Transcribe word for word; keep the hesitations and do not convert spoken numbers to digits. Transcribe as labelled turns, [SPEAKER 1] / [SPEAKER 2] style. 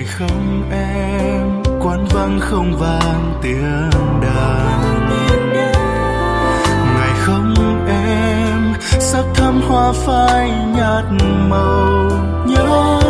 [SPEAKER 1] ngày không em, quán vắng không vang tiếng đàn. Ngày không em, sắc thắm hoa phai nhạt màu nhớ.